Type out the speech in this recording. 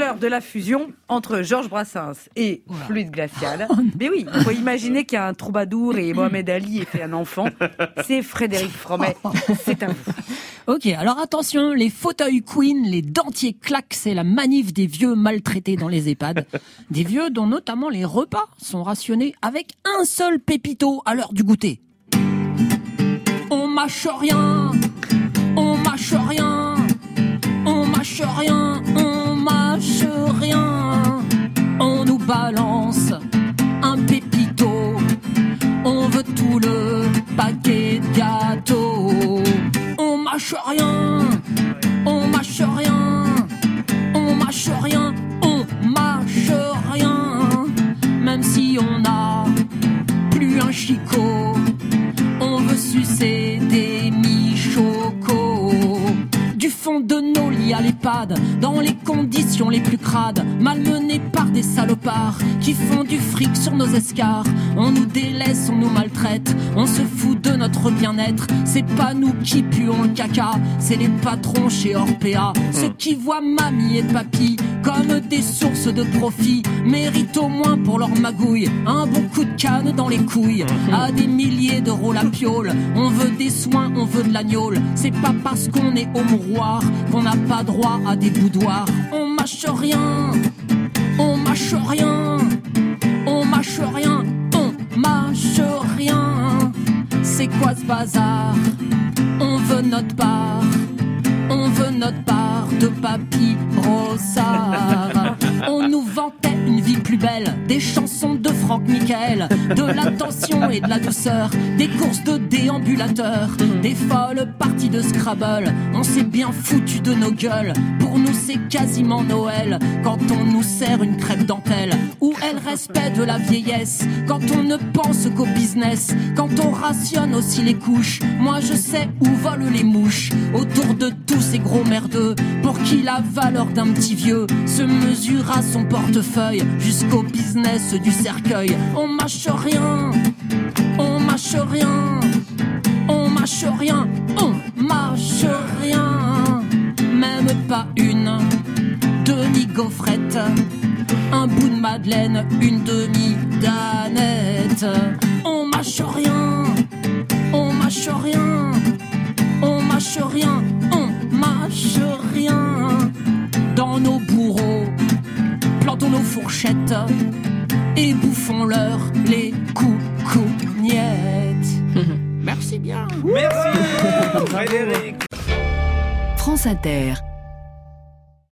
l'heure de la fusion entre Georges Brassens et Fluide Glacial. Mais oui, il faut imaginer qu'il y a un troubadour et Mohamed Ali ait fait un enfant. C'est Frédéric Fromet. C'est à vous. Ok, alors attention, les fauteuils Queen, les dentiers claques, c'est la manif des vieux maltraités dans les EHPAD. Des vieux dont notamment les repas sont rationnés avec un seul pépito à l'heure du goûter. On mâche rien, on mâche rien, on mâche rien, on mâche rien. On nous balance un pépito, on veut tout le paquet de gâteaux. On mâche rien, on mâche rien, on mâche rien, on mâche rien. Même si on n'a plus un chicot, on veut sucer des mi-chocos. Du fond de nos lits à l'EHPAD, dans les conditions les plus crades, malmenés par des salopards qui font du fric sur nos escarres. On nous délaisse, on nous maltraite, on se fout de notre bien-être. C'est pas nous qui puons le caca, c'est les patrons chez Orpea. Ceux qui voient mamie et papy comme des sources de profit méritent au moins pour leur magouille un bon coup de canne dans les couilles. À des milliers d'euros la piole, on veut des soins, on veut de l'agnole. C'est pas parce qu'on est au mouroir qu'on n'a pas droit à des boudoirs. On mâche rien, on mâche rien, on mâche rien, on mâche rien. C'est quoi ce bazar? On veut notre part, on veut notre part de papy brossard. On nous vantait une vie plus belle, des chansons de Franck Michael, de l'attention et de la douceur, des courses de déambulateurs, des folles parties de Scrabble. On s'est bien foutu de nos gueules, pour nous c'est quasiment Noël, quand on nous sert une crêpe dentelle. Où est le respect de la vieillesse, quand on ne pense qu'au business, quand on rationne aussi les couches. Moi je sais où volent les mouches, autour de tous ces gros merdeux, pour qui la valeur d'un petit vieux se mesure à son portefeuille, jusqu'au business du cercueil. On mâche rien, on mâche rien, on mâche rien, on mâche rien. Même pas une demi-gaufrette, un bout de madeleine, une demi-danette. On mâche rien, on mâche rien, on mâche rien, on mâche rien. Dans nos bourreaux, plantons nos fourchettes et bouffons-leur les coucougnettes. Merci bien. Merci Frédéric. France Inter.